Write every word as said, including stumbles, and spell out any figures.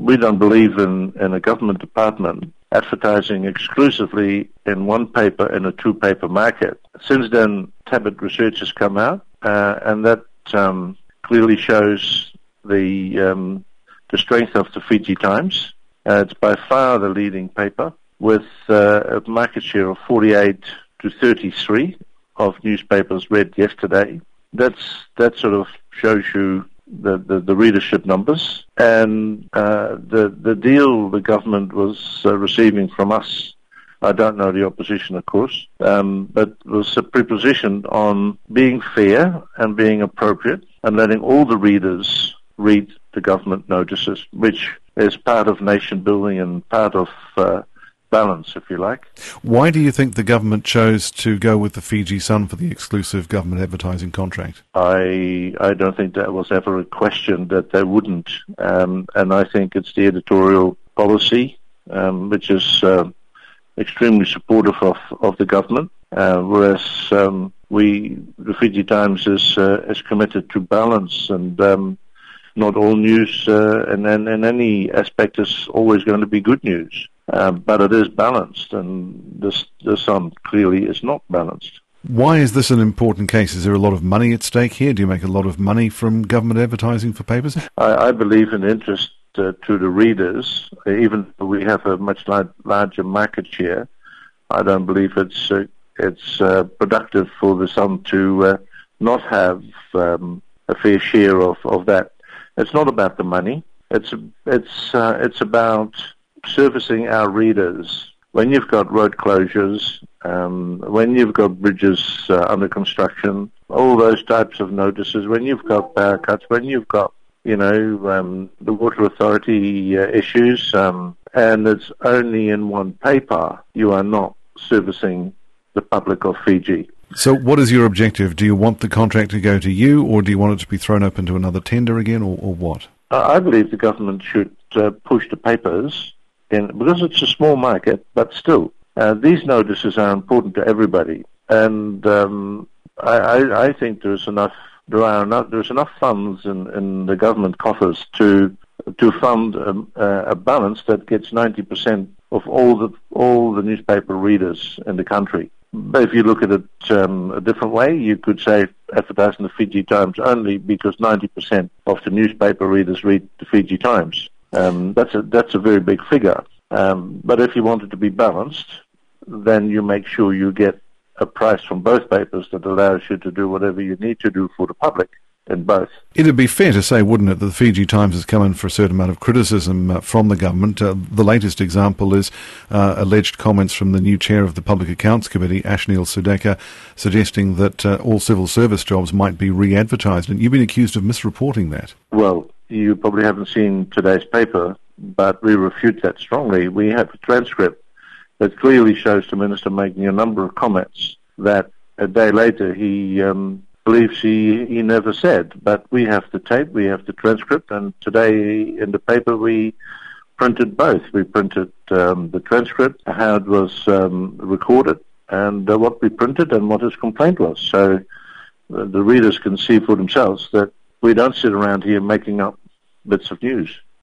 we don't believe in, in a government department advertising exclusively in one paper in a two-paper market. Since then, Tabit research has come out, uh, and that um, clearly shows the um, the strength of the Fiji Times. Uh, it's by far the leading paper, with uh, a market share of forty-eight to thirty-three of newspapers read yesterday. That's that sort of shows you the, the, the readership numbers, and uh, the the deal the government was uh, receiving from us. I don't know the opposition, of course, um, but was prepositioned on being fair and being appropriate and letting all the readers read the government notices, which is part of nation building and part of uh, balance, if you like. Why do you think the government chose to go with the Fiji Sun for the exclusive government advertising contract? I I don't think that was ever a question that they wouldn't, um, and I think it's the editorial policy, um, which is uh, extremely supportive of, of the government, uh, whereas um, we, the Fiji Times, is uh, is committed to balance, and um, not all news uh, and, and, and any aspect is always going to be good news. Uh, but it is balanced, and this, this Sun clearly is not balanced. Why is this an important case? Is there a lot of money at stake here? Do you make a lot of money from government advertising for papers? I, I believe in interest uh, to the readers, even though we have a much lar- larger market share. I don't believe it's uh, it's uh, productive for the Sun to uh, not have um, a fair share of, of that. It's not about the money. It's it's uh, it's about servicing our readers. When you've got road closures, um, when you've got bridges uh, under construction, all those types of notices, when you've got power cuts, when you've got, you know, um, the Water Authority uh, issues, um, and it's only in one paper, you are not servicing the public of Fiji. So what is your objective? Do you want the contract to go to you, or do you want it to be thrown open to another tender again, or, or what? I believe the government should uh, push the papers in, because it's a small market, but still, uh, these notices are important to everybody, and um, I, I, I think there's enough, there are enough, there's enough funds in, in the government coffers to to fund a, a balance that gets ninety percent of all the all the newspaper readers in the country. But if you look at it um, a different way, you could say advertising the Fiji Times only because ninety percent of the newspaper readers read the Fiji Times. Um, that's a that's a very big figure. Um, but if you want it to be balanced, then you make sure you get a price from both papers that allows you to do whatever you need to do for the public in both. It'd be fair to say, wouldn't it, that the Fiji Times has come in for a certain amount of criticism uh, from the government. Uh, the latest example is uh, alleged comments from the new chair of the Public Accounts Committee, Ashniel Sudeka, suggesting that uh, all civil service jobs might be re-advertised, and you've been accused of misreporting that. Well, you probably haven't seen today's paper, but we refute that strongly. We have a transcript that clearly shows the Minister making a number of comments that a day later he um, believes he, he never said. But we have the tape, we have the transcript, and today in the paper we printed both. We printed um, the transcript, how it was um, recorded, and uh, what we printed and what his complaint was. So uh, the readers can see for themselves that we don't sit around here making up bits of news.